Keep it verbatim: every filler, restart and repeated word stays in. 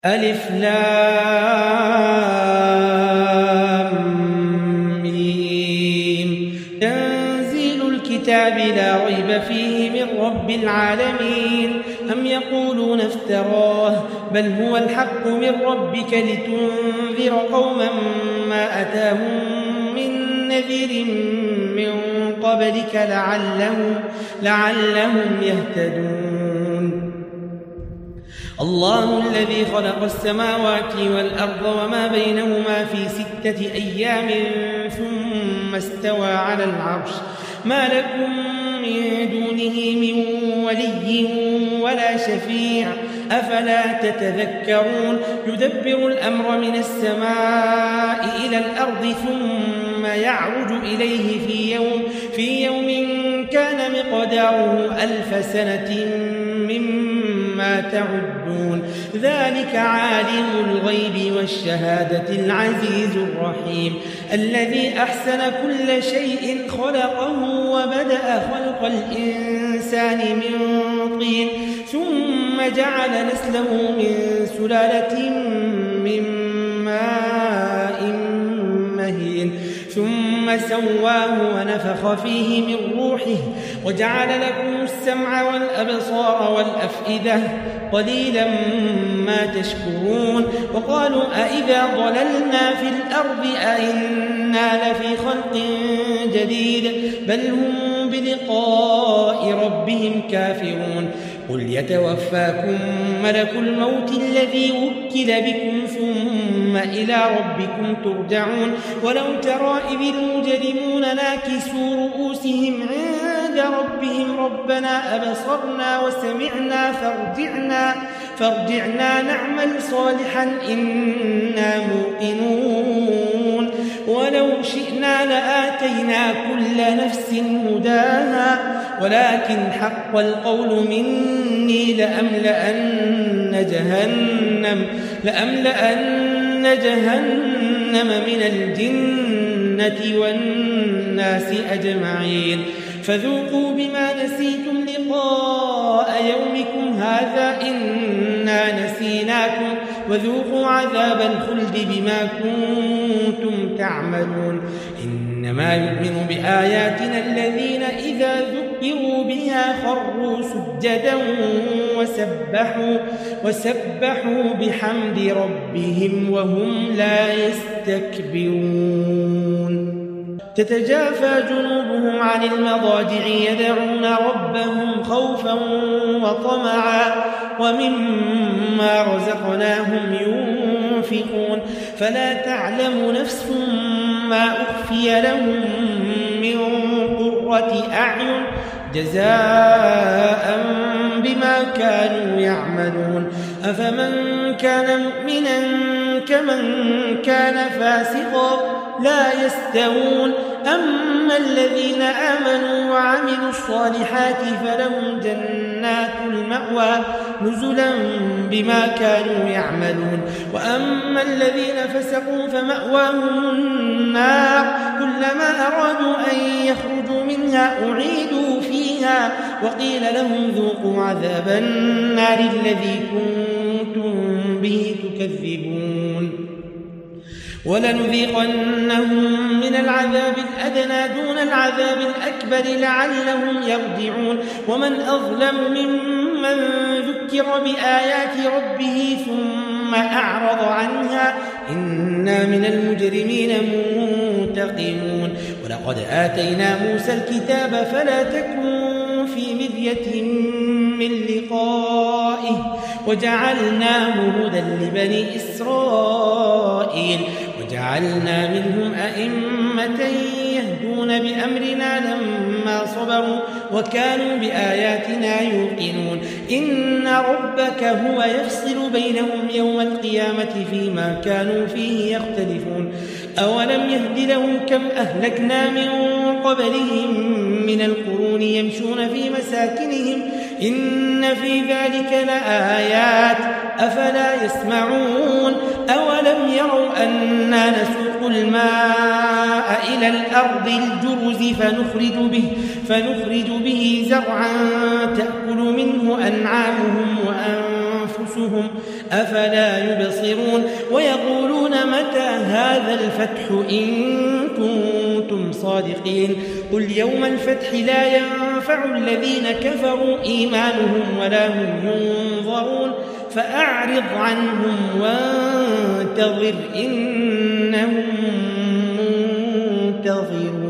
ألف لام ميم تنزيل الكتاب لا ريب فيه من رب العالمين أم يقولون افتراه بل هو الحق من ربك لتنذر قوما ما أتاهم من نذير من قبلك لعلهم, لعلهم يهتدون. الله الذي خلق السماوات والأرض وما بينهما في ستة أيام ثم استوى على العرش ما لكم من دونه من ولي ولا شفيع أفلا تتذكرون. يدبر الأمر من السماء إلى الأرض ثم يعرج إليه في يوم, في يوم كان مقداره ألف سنة مما تعدون. ذلك عالم الغيب والشهادة العزيز الرحيم الذي أحسن كل شيء خلقه وبدأ خلق الإنسان من طين ثم جعل نسله من سلالة من ماء مهين ثم سواه ونفخ فيه من روحه وجعل لكم السمع والأبصار والأفئدة قليلا ما تشكرون. وقالوا أئذا ضللنا في الأرض أئنا لفي خلق جديد بل هم بلقاء ربهم كافرون. قل يتوفاكم ملك الموت الذي وكل بكم ثم إلى ربكم ترجعون. ولو ترى إذ المجرمون ناكسوا رؤوسهم عند ربهم ربنا أبصرنا وسمعنا فارجعنا, فارجعنا نعمل صالحا إنا موقنون. ولو شئنا لآتينا كل نفس هداها ولكن حق القول مني لأملأن جهنم, لأملأن جهنم من الجنة والناس أجمعين. فذوقوا بما نسيتم لقاء يومكم هذا إنا نسيناكم وذوقوا عذاب الخلد بما كنتم تعملون. إنما يؤمن بآياتنا الذين إذا ذكروا بها خروا سجدا وسبحوا, وسبحوا بحمد ربهم وهم لا يستكبرون. تتجافى جنوبهم عن المضاجع يدعون ربهم خوفا وطمعا ومما رزقناهم ينفقون. فلا تعلم نفس ما أخفي لهم من قرة أعين جزاء بما كانوا يعملون. أفمن كان مؤمنا كمن كان فاسقا لا يستوون. أما الذين آمنوا وعملوا الصالحات فلهم جنات المأوى نزلا بما كانوا يعملون. وأما الذين فسقوا فمأواهم النار كلما أرادوا أن يخرجوا منها أعيدوا فيها وقيل لهم ذوقوا عذاب النار الذي كنتم به تكذبون. ولنذيقنهم من العذاب الأدنى دون العذاب الأكبر لعلهم يرجعون. ومن أظلم ممن ذكر بآيات ربه ثم أعرض عنها إنا من المجرمين منتقمون. ولقد آتينا موسى الكتاب فلا تكن في مرية من لقائه وجعلناه هدى لبني إسرائيل وجعلنا منهم أئمة يهدون بأمرنا لما صبروا وكانوا بآياتنا يوقنون. إن ربك هو يفصل بينهم يوم القيامة فيما كانوا فيه يختلفون. أولم يهد لهم كم أهلكنا من قبلهم من القرون يمشون في مساكنهم إن في ذلك لآيات أفلا يسمعون. أولم يروا أنا نسوق الماء إلى الأرض الجرز فنخرج به, فنخرج به زرعا تأكل منه أنعامهم وأنفسهم أنفسهم أفلا يبصرون ويقولون متى هذا الفتح إن كنتم صادقين قل يوم الفتح لا ينفع الذين كفروا إيمانهم ولا هم ينظرون فأعرض عنهم وانتظر إنهم منتظرون.